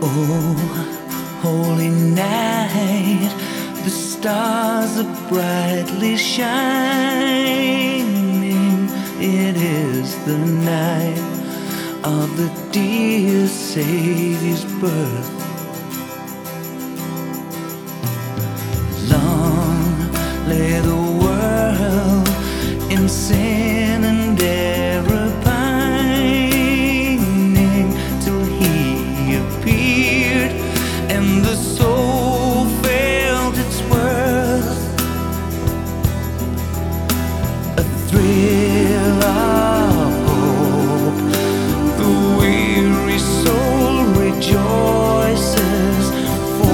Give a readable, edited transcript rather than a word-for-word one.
Oh, holy night, the stars are brightly shining. It is the night of the dear Savior's birth. Long lay the world in sin and error pining, till He appeared and the soul